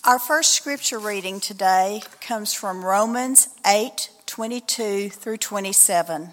Our first scripture reading today comes from Romans 8:22 through 27.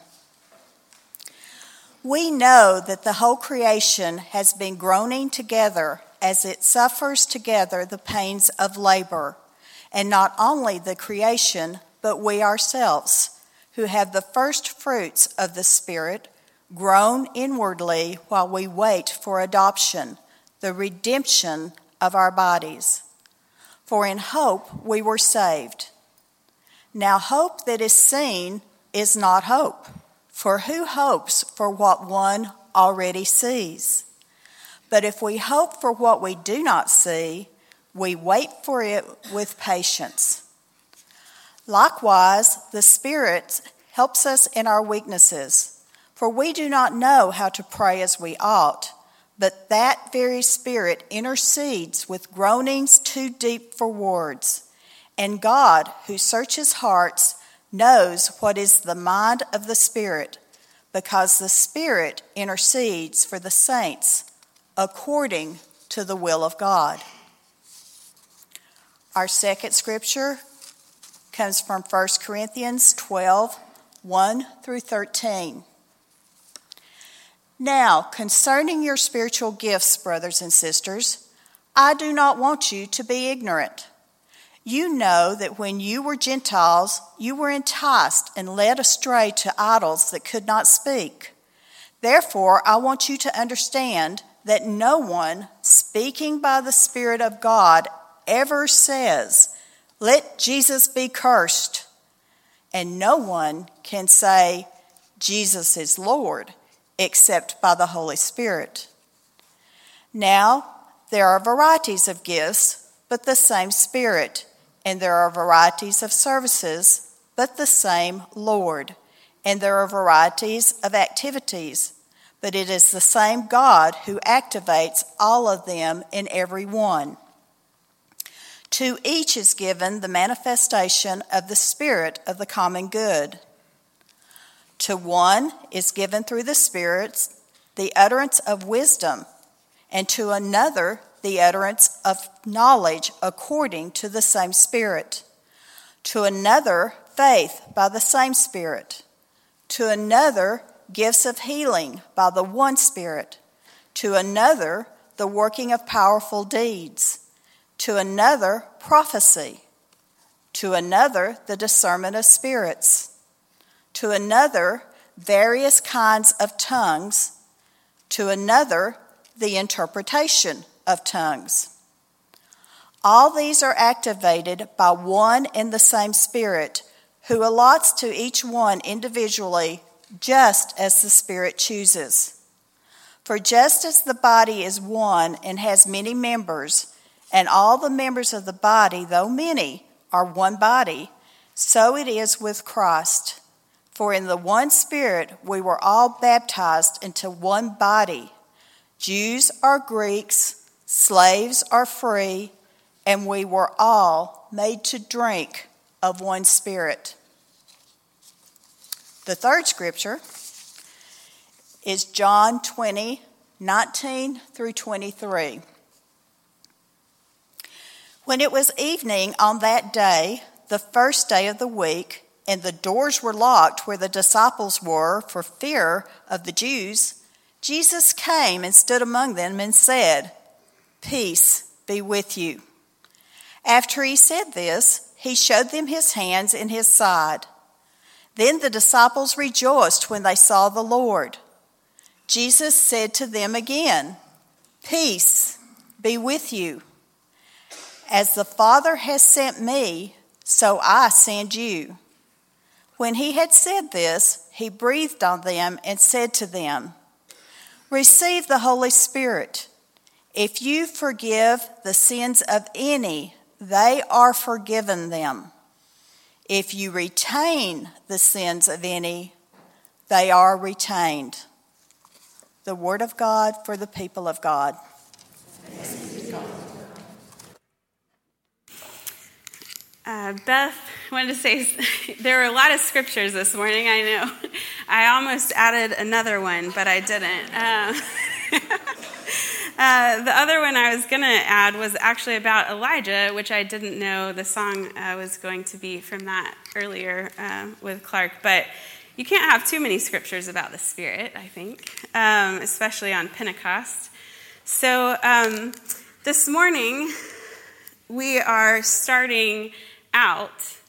We know that the whole creation has been groaning together as it suffers together the pains of labor, and not only the creation, but we ourselves, who have the first fruits of the Spirit, groan inwardly while we wait for adoption, the redemption of our bodies. For in hope we were saved. Now hope that is seen is not hope, for who hopes for what one already sees? But if we hope for what we do not see, we wait for it with patience. Likewise, the Spirit helps us in our weaknesses, for we do not know how to pray as we ought, but that very Spirit intercedes with groanings too deep for words. And God, who searches hearts, knows what is the mind of the Spirit, because the Spirit intercedes for the saints according to the will of God. Our second scripture comes from 1 Corinthians 12:1 through 13. Now, concerning your spiritual gifts, brothers and sisters, I do not want you to be ignorant. You know that when you were Gentiles, you were enticed and led astray to idols that could not speak. Therefore, I want you to understand that no one speaking by the Spirit of God ever says, "Let Jesus be cursed." And no one can say, "Jesus is Lord," except by the Holy Spirit. Now, there are varieties of gifts, but the same Spirit. And there are varieties of services, but the same Lord. And there are varieties of activities, but it is the same God who activates all of them in every one. To each is given the manifestation of the Spirit of the common good. To one is given through the Spirit the utterance of wisdom, and to another the utterance of knowledge according to the same Spirit. To another faith by the same Spirit. To another gifts of healing by the one Spirit. To another the working of powerful deeds. To another prophecy. To another the discernment of spirits. To another, various kinds of tongues. To another, the interpretation of tongues. All these are activated by one and the same Spirit, who allots to each one individually, just as the Spirit chooses. For just as the body is one and has many members, and all the members of the body, though many, are one body, so it is with Christ. For in the one Spirit we were all baptized into one body. Jews are Greeks, slaves are free, and we were all made to drink of one Spirit. The third scripture is John 20:19 through 23. When it was evening on that day, the first day of the week, and the doors were locked where the disciples were for fear of the Jews, Jesus came and stood among them and said, "Peace be with you." After he said this, he showed them his hands and his side. Then the disciples rejoiced when they saw the Lord. Jesus said to them again, "Peace be with you. As the Father has sent me, so I send you." When he had said this, he breathed on them and said to them, "Receive the Holy Spirit. If you forgive the sins of any, they are forgiven them. If you retain the sins of any, they are retained." The word of God for the people of God. Beth wanted to say, there were a lot of scriptures this morning, I know. I almost added another one, but I didn't. The other one I was going to add was actually about Elijah, which I didn't know the song was going to be from that earlier with Clark. But you can't have too many scriptures about the Spirit, I think, especially on Pentecost. So this morning, we are starting out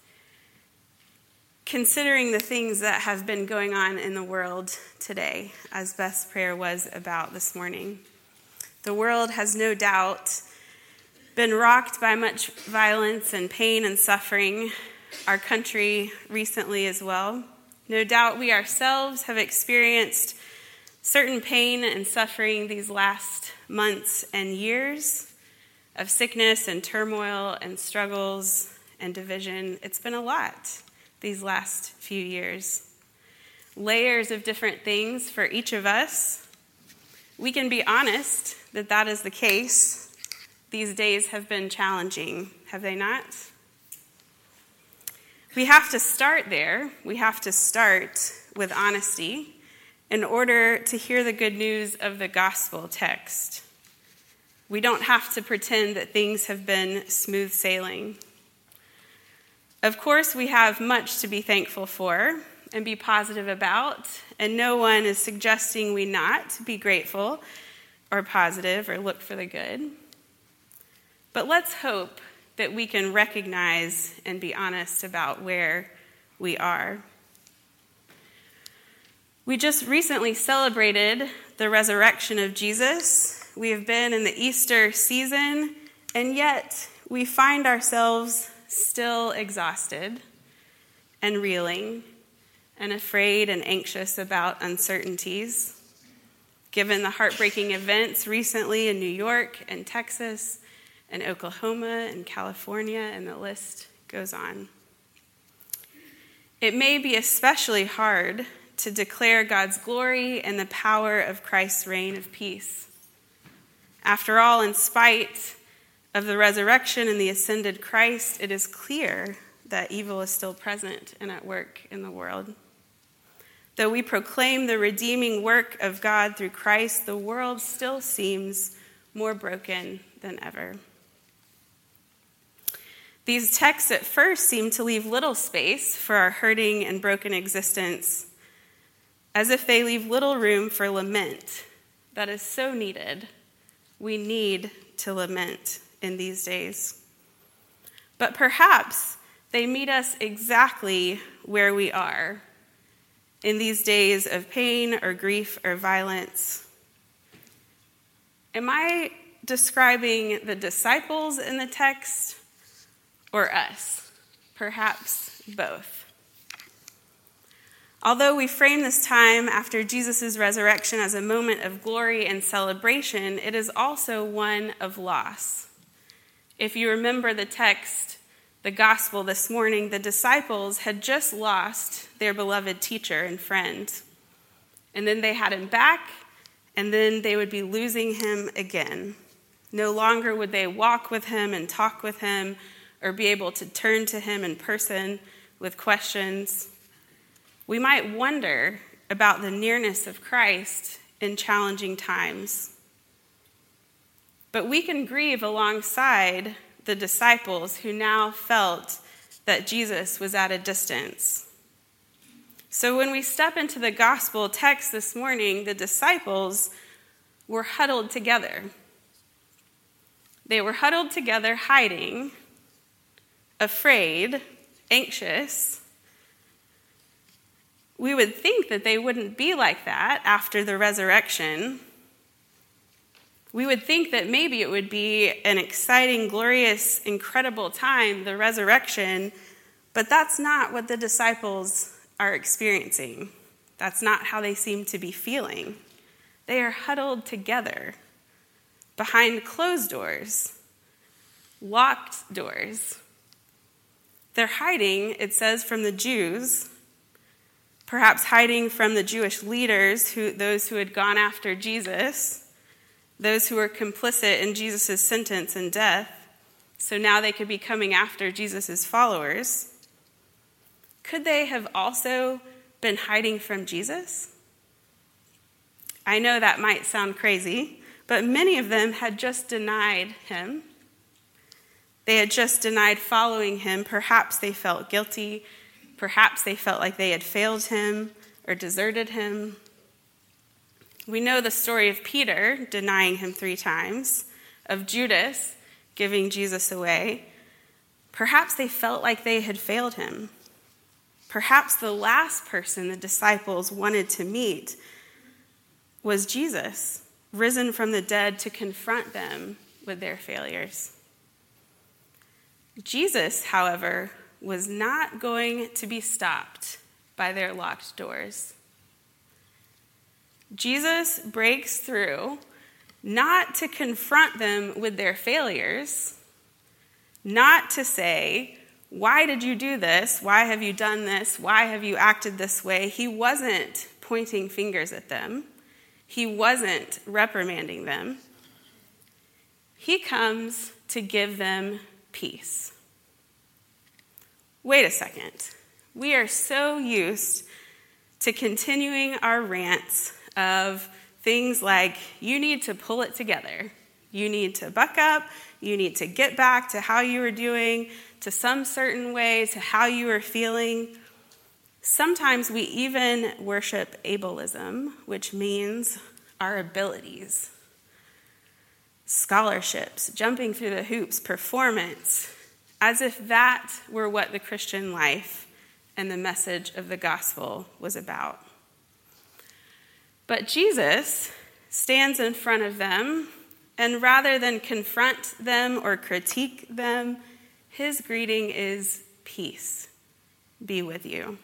considering the things that have been going on in the world today, as Beth's prayer was about this morning. The world has no doubt been rocked by much violence and pain and suffering, our country recently as well. No doubt we ourselves have experienced certain pain and suffering these last months and years of sickness and turmoil and struggles and division. It's been a lot these last few years. Layers of different things for each of us. We can be honest that that is the case. These days have been challenging, have they not? We have to start there. We have to start with honesty in order to hear the good news of the gospel text. We don't have to pretend that things have been smooth sailing. Of course, we have much to be thankful for and be positive about, and no one is suggesting we not be grateful or positive or look for the good. But let's hope that we can recognize and be honest about where we are. We just recently celebrated the resurrection of Jesus. We have been in the Easter season, and yet we find ourselves still exhausted and reeling and afraid and anxious about uncertainties, given the heartbreaking events recently in New York and Texas and Oklahoma and California, and the list goes on. It may be especially hard to declare God's glory and the power of Christ's reign of peace. After all, in spite of the resurrection and the ascended Christ, it is clear that evil is still present and at work in the world. Though we proclaim the redeeming work of God through Christ, the world still seems more broken than ever. These texts at first seem to leave little space for our hurting and broken existence, as if they leave little room for lament that is so needed. We need to lament in these days. But perhaps they meet us exactly where we are in these days of pain or grief or violence. Am I describing the disciples in the text or us? Perhaps both. Although we frame this time after Jesus' resurrection as a moment of glory and celebration, it is also one of loss. If you remember the text, the gospel this morning, the disciples had just lost their beloved teacher and friend. And then they had him back, and then they would be losing him again. No longer would they walk with him and talk with him or be able to turn to him in person with questions. We might wonder about the nearness of Christ in challenging times. But we can grieve alongside the disciples who now felt that Jesus was at a distance. So when we step into the gospel text this morning, the disciples were huddled together. They were huddled together, hiding, afraid, anxious. We would think that they wouldn't be like that after the resurrection. We would think that maybe it would be an exciting, glorious, incredible time, the resurrection, but that's not what the disciples are experiencing. That's not how they seem to be feeling. They are huddled together behind closed doors, locked doors. They're hiding, it says, from the Jews, perhaps hiding from the Jewish leaders, those who had gone after Jesus, those who were complicit in Jesus' sentence and death, so now they could be coming after Jesus' followers. Could they have also been hiding from Jesus? I know that might sound crazy, but many of them had just denied him. They had just denied following him. Perhaps they felt guilty. Perhaps they felt like they had failed him or deserted him. We know the story of Peter denying him 3 times, of Judas giving Jesus away. Perhaps they felt like they had failed him. Perhaps the last person the disciples wanted to meet was Jesus, risen from the dead to confront them with their failures. Jesus, however, was not going to be stopped by their locked doors. Jesus breaks through not to confront them with their failures, not to say, why did you do this? Why have you done this? Why have you acted this way? He wasn't pointing fingers at them. He wasn't reprimanding them. He comes to give them peace. Wait a second. We are so used to continuing our rants of things like, you need to pull it together. You need to buck up. You need to get back to how you were doing, to some certain way, to how you were feeling. Sometimes we even worship ableism, which means our abilities, scholarships, jumping through the hoops, performance, as if that were what the Christian life and the message of the gospel was about. But Jesus stands in front of them, and rather than confront them or critique them, his greeting is peace be with you.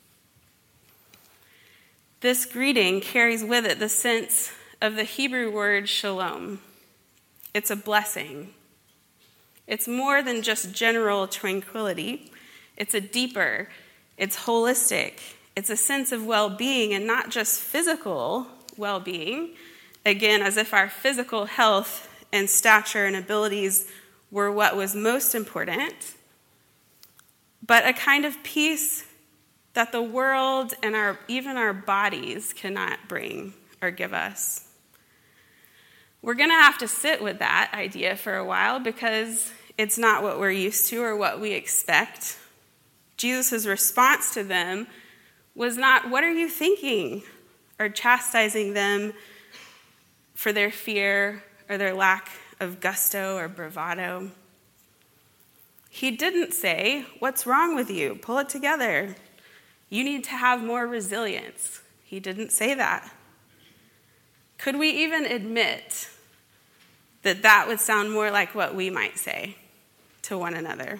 This greeting carries with it the sense of the Hebrew word shalom. It's a blessing. It's more than just general tranquility. It's a deeper, it's holistic. It's a sense of well-being, and not just physical well-being. Again, as if our physical health and stature and abilities were what was most important, but a kind of peace that the world and even our bodies cannot bring or give us. We're going to have to sit with that idea for a while because it's not what we're used to or what we expect. Jesus' response to them was not, what are you thinking? Or chastising them for their fear or their lack of gusto or bravado. He didn't say, what's wrong with you? Pull it together. You need to have more resilience. He didn't say that. Could we even admit that that would sound more like what we might say to one another?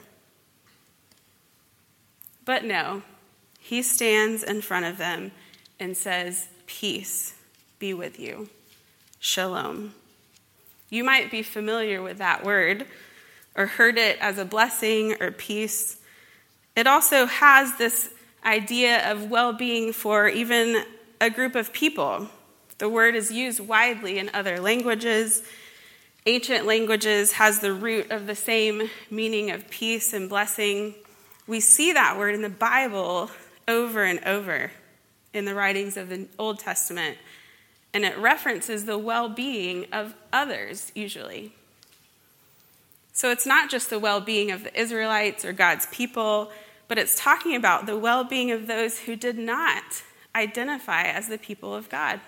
But no, he stands in front of them and says, peace be with you. Shalom. You might be familiar with that word or heard it as a blessing or peace. It also has this idea of well-being for even a group of people. The word is used widely in other languages. Ancient languages has the root of the same meaning of peace and blessing. We see that word in the Bible over and over in the writings of the Old Testament, and it references the well-being of others, usually. So it's not just the well-being of the Israelites or God's people, but it's talking about the well-being of those who did not identify as the people of God.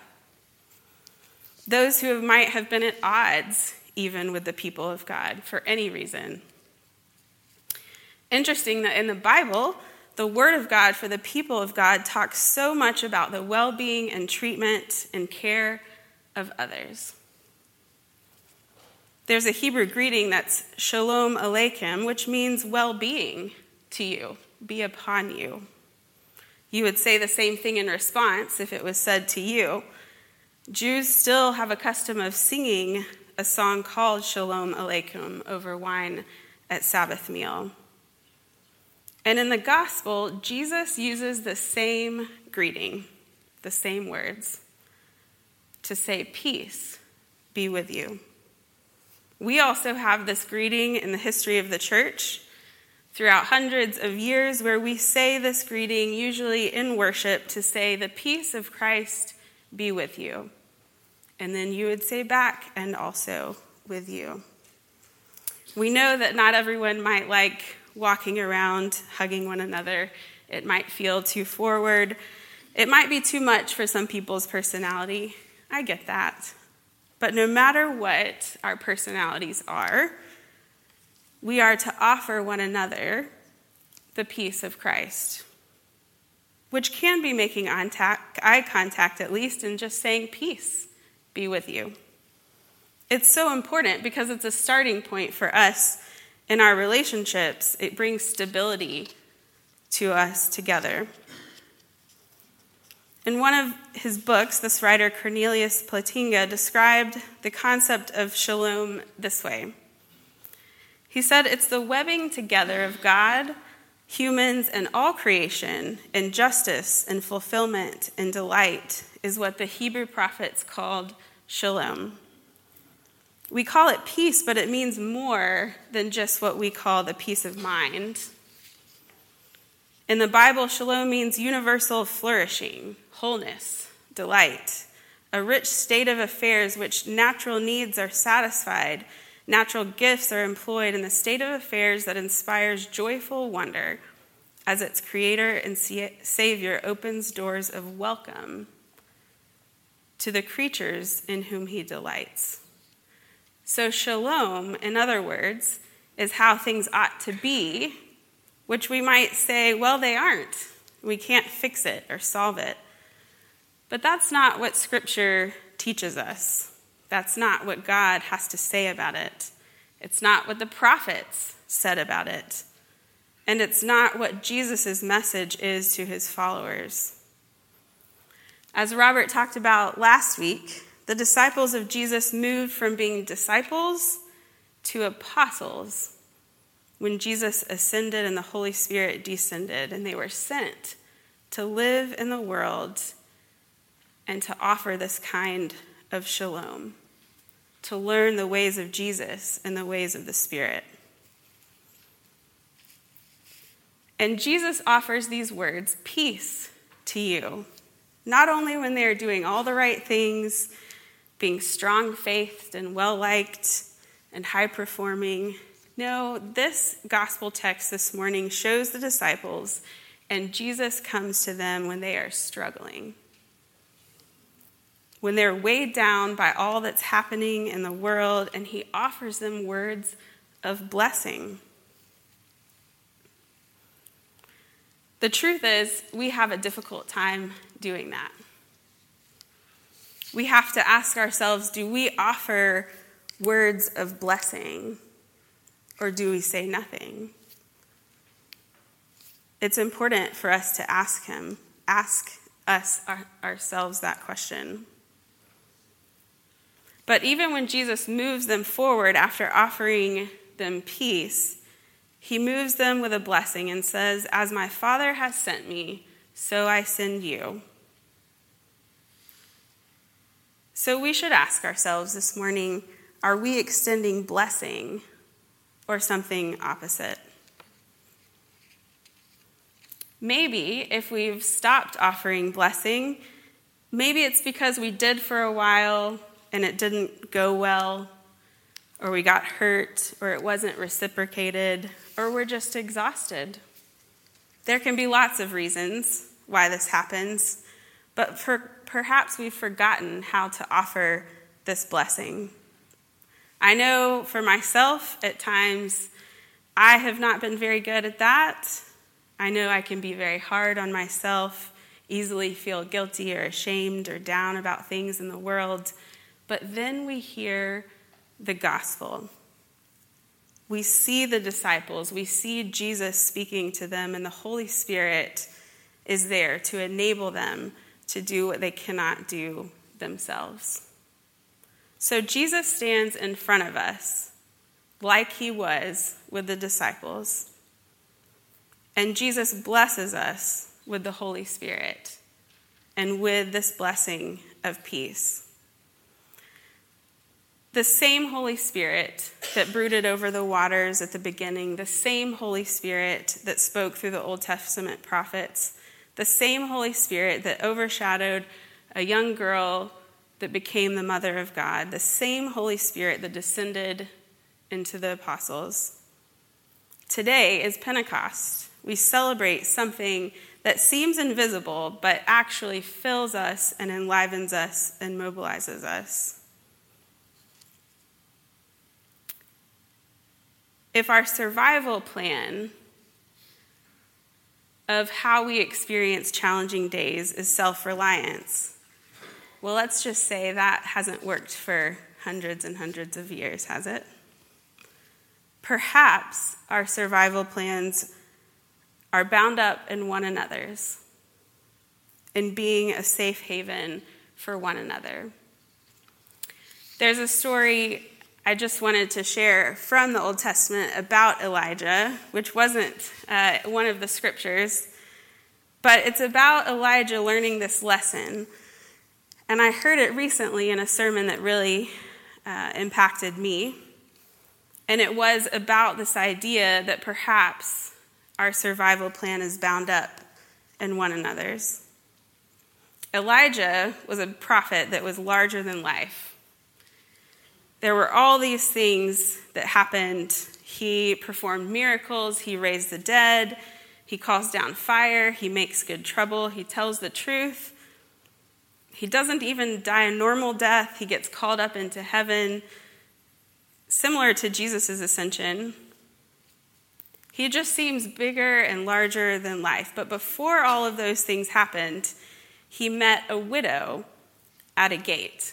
Those who might have been at odds even with the people of God for any reason. Interesting that in the Bible, the Word of God for the people of God talks so much about the well-being and treatment and care of others. There's a Hebrew greeting that's Shalom Aleichem, which means well-being to you, be upon you. You would say the same thing in response if it was said to you. Jews still have a custom of singing a song called Shalom Aleichem over wine at Sabbath meal. And in the gospel, Jesus uses the same greeting, the same words, to say, peace be with you. We also have this greeting in the history of the church throughout hundreds of years where we say this greeting, usually in worship, to say, the peace of Christ be with you. And then you would say back, and also with you. We know that not everyone might like walking around hugging one another. It might feel too forward. It might be too much for some people's personality. I get that. But no matter what our personalities are, we are to offer one another the peace of Christ, which can be making eye contact at least, and just saying peace be with you. It's so important because it's a starting point for us in our relationships. It brings stability to us together. In one of his books, this writer Cornelius Plantinga described the concept of shalom this way. He said, "It's the webbing together of God, humans, and all creation in justice and fulfillment and delight is what the Hebrew prophets called shalom." We call it peace, but it means more than just what we call the peace of mind. In the Bible, shalom means universal flourishing, wholeness, delight, a rich state of affairs which natural needs are satisfied, natural gifts are employed, in the state of affairs that inspires joyful wonder as its creator and savior opens doors of welcome to the creatures in whom he delights. So shalom, in other words, is how things ought to be, which we might say, well, they aren't. We can't fix it or solve it. But that's not what Scripture teaches us. That's not what God has to say about it. It's not what the prophets said about it. And it's not what Jesus' message is to his followers. As Robert talked about last week, the disciples of Jesus moved from being disciples to apostles when Jesus ascended and the Holy Spirit descended, and they were sent to live in the world and to offer this kind of shalom, to learn the ways of Jesus and the ways of the Spirit. And Jesus offers these words, peace to you, not only when they are doing all the right things, being strong-faithed and well-liked and high-performing. No, this gospel text this morning shows the disciples, and Jesus comes to them when they are struggling, when they're weighed down by all that's happening in the world, and he offers them words of blessing. The truth is, we have a difficult time doing that. We have to ask ourselves, do we offer words of blessing, or do we say nothing? It's important for us to ask ourselves that question. But even when Jesus moves them forward after offering them peace, he moves them with a blessing and says, "As my Father has sent me, so I send you." So we should ask ourselves this morning, are we extending blessing or something opposite? Maybe if we've stopped offering blessing, maybe it's because we did for a while and it didn't go well, or we got hurt, or it wasn't reciprocated, or we're just exhausted. There can be lots of reasons why this happens, but perhaps we've forgotten how to offer this blessing. I know for myself, at times, I have not been very good at that. I know I can be very hard on myself, easily feel guilty or ashamed or down about things in the world. But then we hear the gospel. We see the disciples. We see Jesus speaking to them, and the Holy Spirit is there to enable them to do what they cannot do themselves. So Jesus stands in front of us like he was with the disciples. And Jesus blesses us with the Holy Spirit and with this blessing of peace. The same Holy Spirit that brooded over the waters at the beginning, the same Holy Spirit that spoke through the Old Testament prophets, the same Holy Spirit that overshadowed a young girl that became the mother of God, the same Holy Spirit that descended into the apostles. Today is Pentecost. We celebrate something that seems invisible, but actually fills us and enlivens us and mobilizes us. If our survival plan of how we experience challenging days is self-reliance, well, let's just say that hasn't worked for hundreds and hundreds of years, has it? Perhaps our survival plans are bound up in one another's, in being a safe haven for one another. There's a story I just wanted to share from the Old Testament about Elijah, which wasn't one of the scriptures, but it's about Elijah learning this lesson. And I heard it recently in a sermon that really impacted me. And it was about this idea that perhaps our survival plan is bound up in one another's. Elijah was a prophet that was larger than life. There were all these things that happened. He performed miracles. He raised the dead. He calls down fire. He makes good trouble. He tells the truth. He doesn't even die a normal death. He gets called up into heaven, similar to Jesus' ascension. He just seems bigger and larger than life. But before all of those things happened, he met a widow at a gate.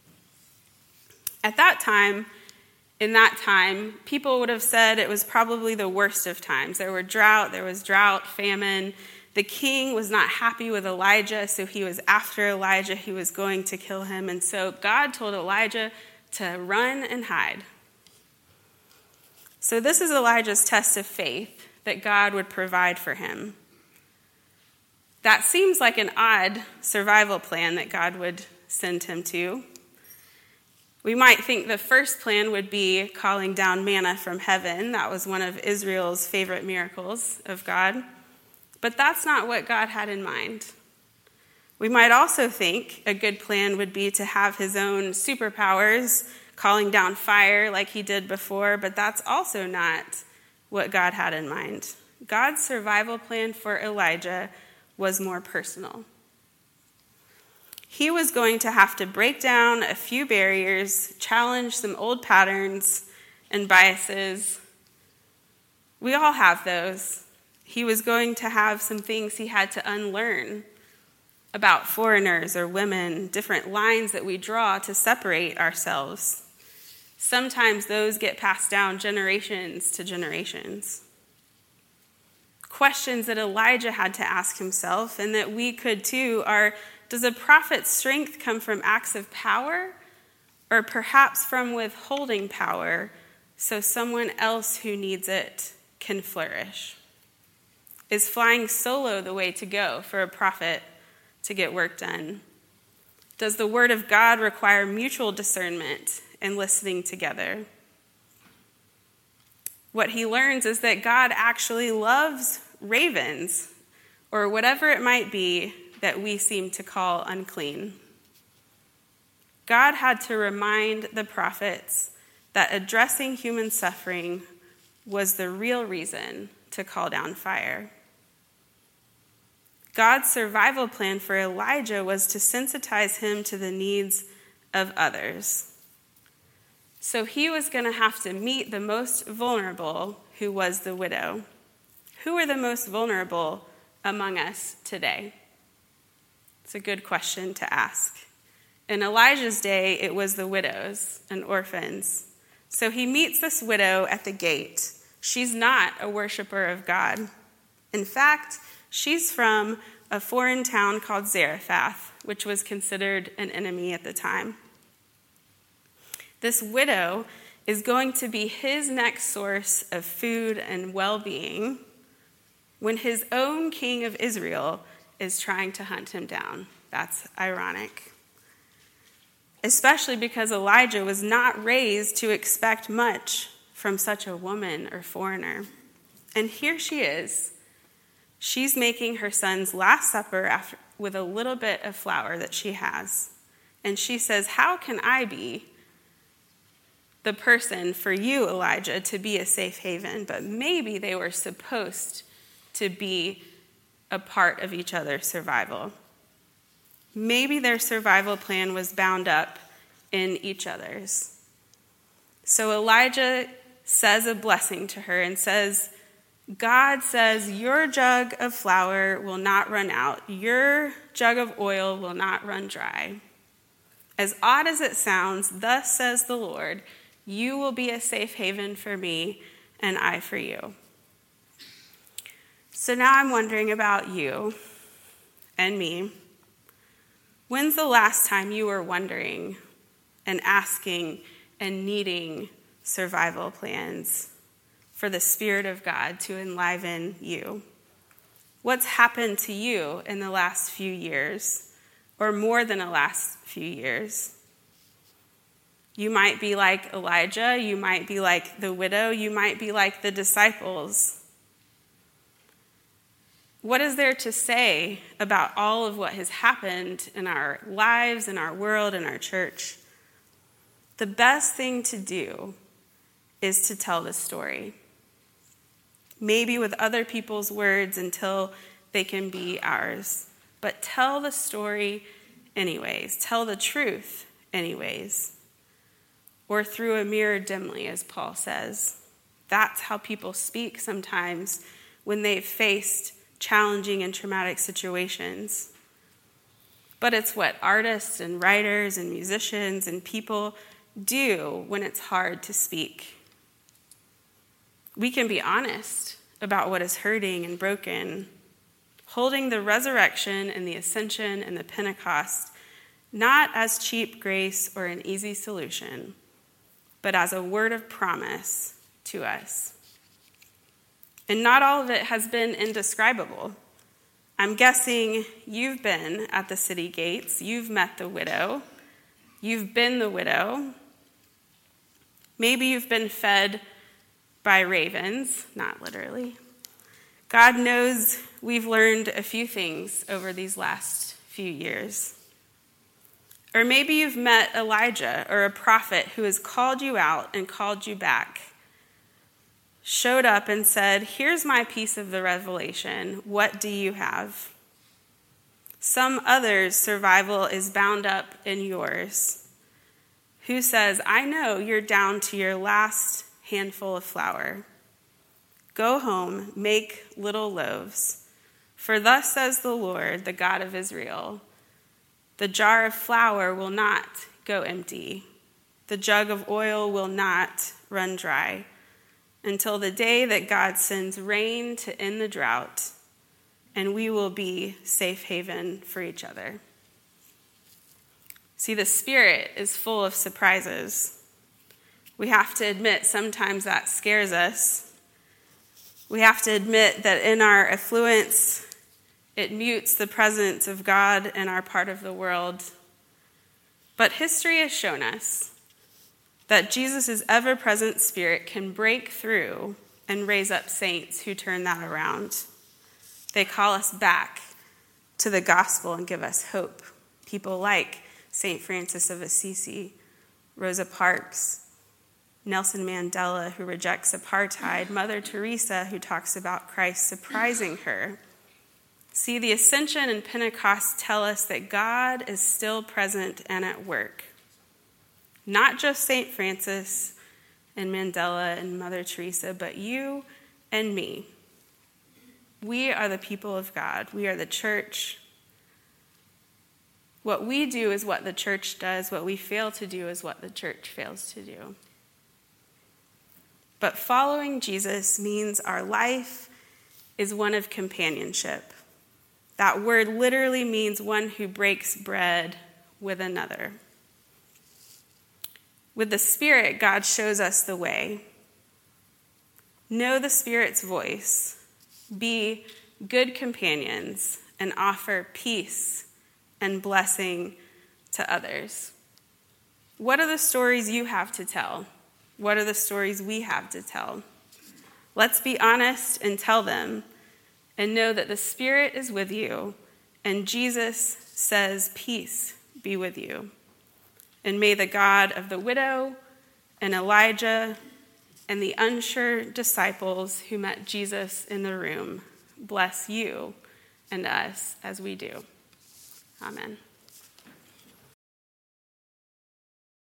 At that time, in that time, people would have said it was probably the worst of times. There was drought, famine. The king was not happy with Elijah, so he was after Elijah. He was going to kill him. And so God told Elijah to run and hide. So this is Elijah's test of faith that God would provide for him. That seems like an odd survival plan that God would send him to. We might think the first plan would be calling down manna from heaven. That was one of Israel's favorite miracles of God. But that's not what God had in mind. We might also think a good plan would be to have his own superpowers, calling down fire like he did before, but that's also not what God had in mind. God's survival plan for Elijah was more personal. He was going to have to break down a few barriers, challenge some old patterns and biases. We all have those. He was going to have some things he had to unlearn about foreigners or women, different lines that we draw to separate ourselves. Sometimes those get passed down generations to generations. Questions that Elijah had to ask himself, and that we could too, are: does a prophet's strength come from acts of power, or perhaps from withholding power so someone else who needs it can flourish? Is flying solo the way to go for a prophet to get work done? Does the word of God require mutual discernment and listening together? What he learns is that God actually loves ravens, or whatever it might be that we seem to call unclean. God had to remind the prophets that addressing human suffering was the real reason to call down fire. God's survival plan for Elijah was to sensitize him to the needs of others. So he was going to have to meet the most vulnerable, who was the widow. Who are the most vulnerable among us today? It's a good question to ask. In Elijah's day, it was the widows and orphans. So he meets this widow at the gate. She's not a worshiper of God. In fact, she's from a foreign town called Zarephath, which was considered an enemy at the time. This widow is going to be his next source of food and well-being when his own king of Israel is trying to hunt him down. That's ironic. Especially because Elijah was not raised to expect much from such a woman or foreigner. And here she is. She's making her son's last supper with a little bit of flour that she has. And she says, how can I be the person for you, Elijah, to be a safe haven? But maybe they were supposed to be a part of each other's survival. Maybe their survival plan was bound up in each other's. So Elijah says a blessing to her and says, God says, your jug of flour will not run out. Your jug of oil will not run dry. As odd as it sounds, thus says the Lord, you will be a safe haven for me, and I for you. So now I'm wondering about you and me. When's the last time you were wondering and asking and needing survival plans for the Spirit of God to enliven you? What's happened to you in the last few years, or more than the last few years? You might be like Elijah, you might be like the widow, you might be like the disciples. What is there to say about all of what has happened in our lives, in our world, in our church? The best thing to do is to tell the story. Maybe with other people's words until they can be ours. But tell the story anyways. Tell the truth anyways. Or through a mirror dimly, as Paul says. That's how people speak sometimes when they've faced challenging and traumatic situations. But it's what artists and writers and musicians and people do when it's hard to speak. We can be honest about what is hurting and broken, holding the resurrection and the ascension and the Pentecost not as cheap grace or an easy solution, but as a word of promise to us. And not all of it has been indescribable. I'm guessing you've been at the city gates, you've met the widow, you've been the widow. Maybe you've been fed by ravens, not literally. God knows we've learned a few things over these last few years. Or maybe you've met Elijah or a prophet who has called you out and called you back, showed up and said, here's my piece of the revelation. What do you have? Some others' survival is bound up in yours. Who says, I know you're down to your last handful of flour. Go home, make little loaves. For thus says the Lord, the God of Israel, the jar of flour will not go empty. The jug of oil will not run dry until the day that God sends rain to end the drought, and we will be safe haven for each other. See, the Spirit is full of surprises. We have to admit sometimes that scares us. We have to admit that in our affluence, it mutes the presence of God in our part of the world. But history has shown us that Jesus' ever-present Spirit can break through and raise up saints who turn that around. They call us back to the gospel and give us hope. People like St. Francis of Assisi, Rosa Parks, Nelson Mandela, who rejects apartheid, Mother Teresa, who talks about Christ surprising her. See, the Ascension and Pentecost tell us that God is still present and at work. Not just St. Francis and Mandela and Mother Teresa, but you and me. We are the people of God. We are the church. What we do is what the church does. What we fail to do is what the church fails to do. But following Jesus means our life is one of companionship. That word literally means one who breaks bread with another. With the Spirit, God shows us the way. Know the Spirit's voice. Be good companions and offer peace and blessing to others. What are the stories you have to tell? What are the stories we have to tell? Let's be honest and tell them, and know that the Spirit is with you, and Jesus says, peace be with you. And may the God of the widow and Elijah and the unsure disciples who met Jesus in the room bless you and us as we do. Amen.